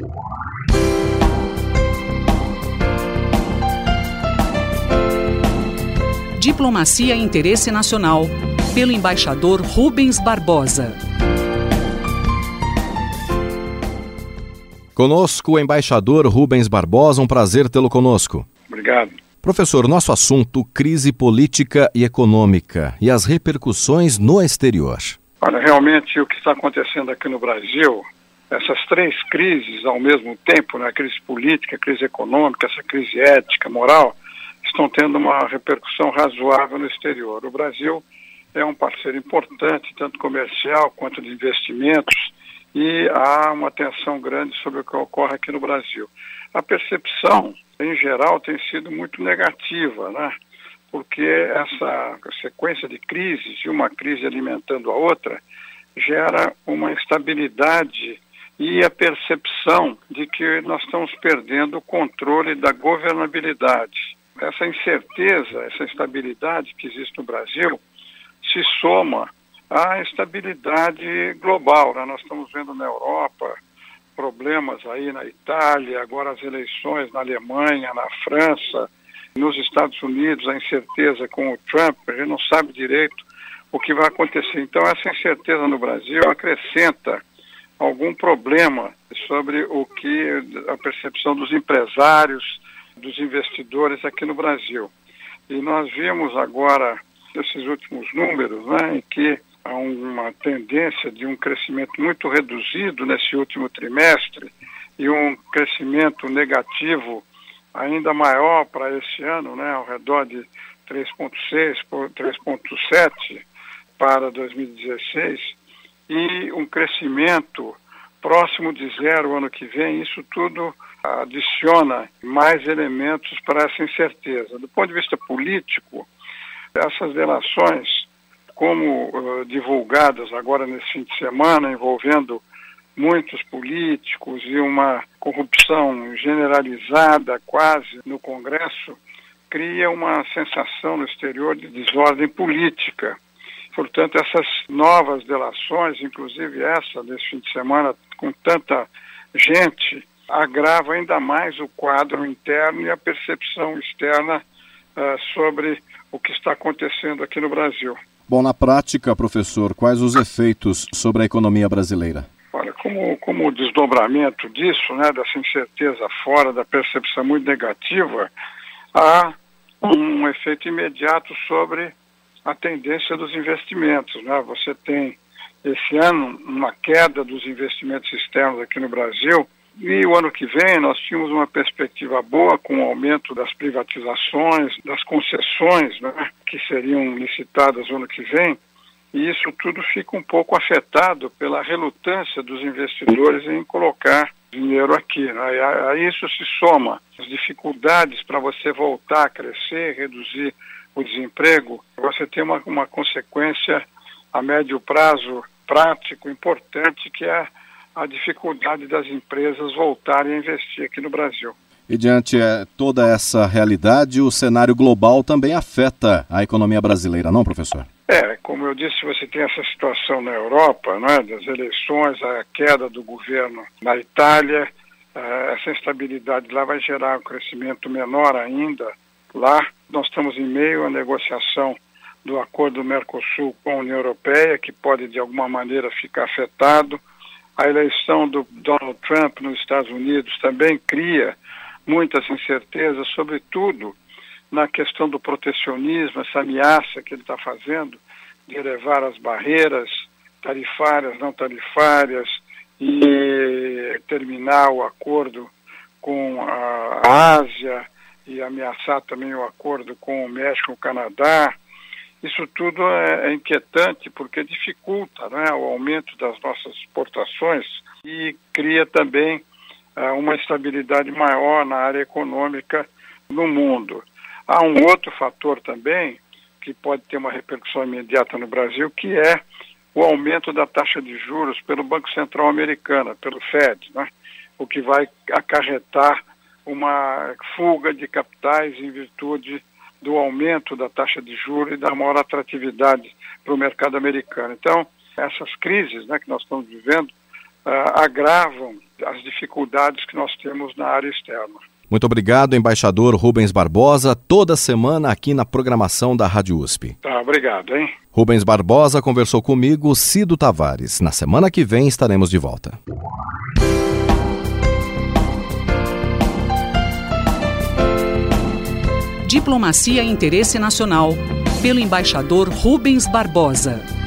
Diplomacia e Interesse Nacional, pelo embaixador Rubens Barbosa. Conosco o embaixador Rubens Barbosa, um prazer tê-lo conosco. Obrigado. Professor, nosso assunto, crise política e econômica e as repercussões no exterior. Olha, realmente o que está acontecendo aqui no Brasil, essas três crises ao mesmo tempo, né, a crise política, a crise econômica, essa crise ética, moral, estão tendo uma repercussão razoável no exterior. O Brasil é um parceiro importante, tanto comercial quanto de investimentos, e há uma atenção grande sobre o que ocorre aqui no Brasil. A percepção, em geral, tem sido muito negativa, né? Porque essa sequência de crises, e uma crise alimentando a outra, gera uma instabilidade e a percepção de que nós estamos perdendo o controle da governabilidade. Essa incerteza, essa instabilidade que existe no Brasil se soma à instabilidade global, né? Nós estamos vendo na Europa problemas aí na Itália, agora as eleições na Alemanha, na França, nos Estados Unidos, a incerteza com o Trump, a gente não sabe direito o que vai acontecer. Então essa incerteza no Brasil acrescenta algum problema sobre o que a percepção dos empresários, dos investidores aqui no Brasil. E nós vimos agora, esses últimos números, né, em que há uma tendência de um crescimento muito reduzido nesse último trimestre e um crescimento negativo ainda maior para esse ano, né, ao redor de 3,6 por 3,7 para 2016, e um crescimento próximo de zero ano que vem. Isso tudo adiciona mais elementos para essa incerteza. Do ponto de vista político, essas delações, como divulgadas agora nesse fim de semana, envolvendo muitos políticos e uma corrupção generalizada quase no Congresso, cria uma sensação no exterior de desordem política. Portanto, essas novas delações, inclusive essa desse fim de semana, com tanta gente, agrava ainda mais o quadro interno e a percepção externa sobre o que está acontecendo aqui no Brasil. Bom, na prática, professor, quais os efeitos sobre a economia brasileira? Olha, como o desdobramento disso, né, dessa incerteza fora, da percepção muito negativa, há um efeito imediato sobre a tendência dos investimentos, né? Você tem, esse ano, uma queda dos investimentos externos aqui no Brasil, e o ano que vem nós tínhamos uma perspectiva boa com o aumento das privatizações, das concessões, né, que seriam licitadas no ano que vem, e isso tudo fica um pouco afetado pela relutância dos investidores em colocar dinheiro aqui, né? A isso se soma as dificuldades para você voltar a crescer, reduzir o desemprego. Você tem uma consequência a médio prazo prático importante, que é a dificuldade das empresas voltarem a investir aqui no Brasil. E diante de toda essa realidade, o cenário global também afeta a economia brasileira, não, professor? Como eu disse, você tem essa situação na Europa, né, das eleições, a queda do governo na Itália, essa instabilidade lá vai gerar um crescimento menor ainda lá. Nós estamos em meio à negociação do acordo do Mercosul com a União Europeia, que pode de alguma maneira ficar afetado. A eleição do Donald Trump nos Estados Unidos também cria muitas incertezas, sobretudo na questão do protecionismo, essa ameaça que ele está fazendo de elevar as barreiras tarifárias, não tarifárias, e terminar o acordo com a Ásia e ameaçar também o acordo com o México e o Canadá. Isso tudo é inquietante porque dificulta, né, o aumento das nossas exportações e cria também uma estabilidade maior na área econômica no mundo. Há um outro fator também que pode ter uma repercussão imediata no Brasil, que é o aumento da taxa de juros pelo Banco Central americano, pelo Fed, né, o que vai acarretar uma fuga de capitais em virtude do aumento da taxa de juros e da maior atratividade para o mercado americano. Então, essas crises, né, que nós estamos vivendo agravam as dificuldades que nós temos na área externa. Muito obrigado, embaixador Rubens Barbosa, toda semana aqui na programação da Rádio USP. Tá, obrigado, hein? Rubens Barbosa conversou comigo, Cido Tavares. Na semana que vem estaremos de volta. Diplomacia e Interesse Nacional, pelo embaixador Rubens Barbosa.